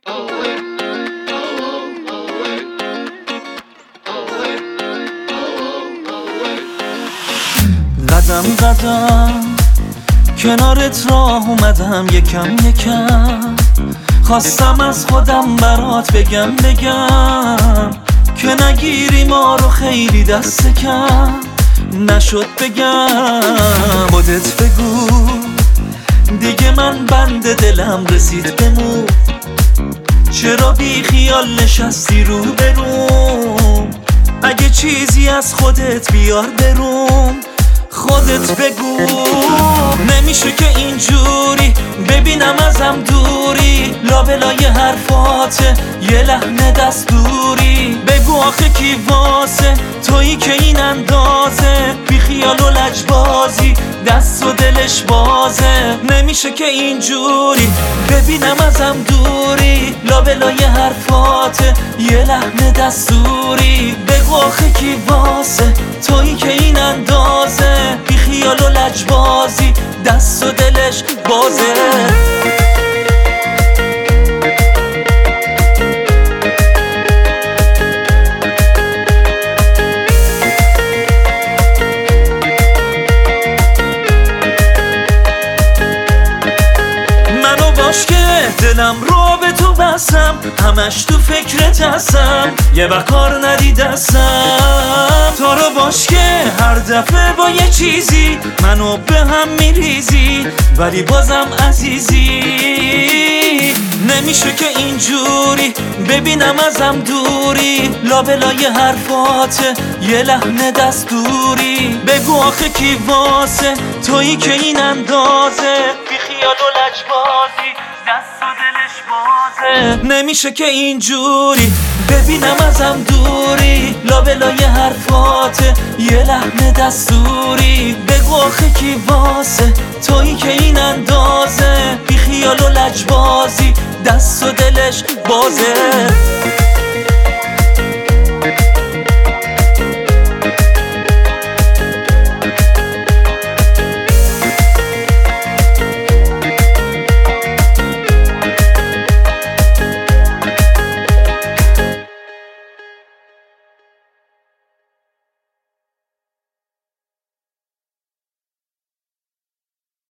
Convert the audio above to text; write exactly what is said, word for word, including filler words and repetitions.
قدم قدم کنارت راه اومدم یکم یکم، خواستم از خودم برات بگم بگم که نگیری ما رو خیلی دست کم. نشد بگم خودت بگو دیگه من بند دلم رسید بمون، چرا بی خیال نشستی رو بروم؟ اگه چیزی از خودت بیار بروم، خودت بگو. نمیشه که اینجوری ببینم ازم دوری، لابلای حرفات یه لحن دستوری. بگو آخه کی واسه تویی که این اندازه بی خیال و لجبازی دست و دلش بازه. نمیشه که اینجوری ببینم ازم دوری، لابلای حرفات یه لحن دستوری. بگو آخه کی واسه تویی که این اندازه بی خیال و لجبازی دست و دلش بازه. منو باش که دلم رو به تو بسم، همش تو فکرت هستم یه وقت کار ندیدستم. تو رو باش که هر دفعه با یه چیزی منو به هم میریزی ولی بازم عزیزی. نمیشه که اینجوری ببینم ازم دوری، لابلای حرفات یه لحن دستوری. بگو آخه کی واسه تویی که این اندازه بی خیال و لجبازی دست و دلش بازه. نمیشه که اینجوری ببینم ازم دوری، لابلای حرفات یه لحن دستوری. بگو آخه کی واسه تویی که این اندازه بی خیال و لجبازی دست و دلش بازه.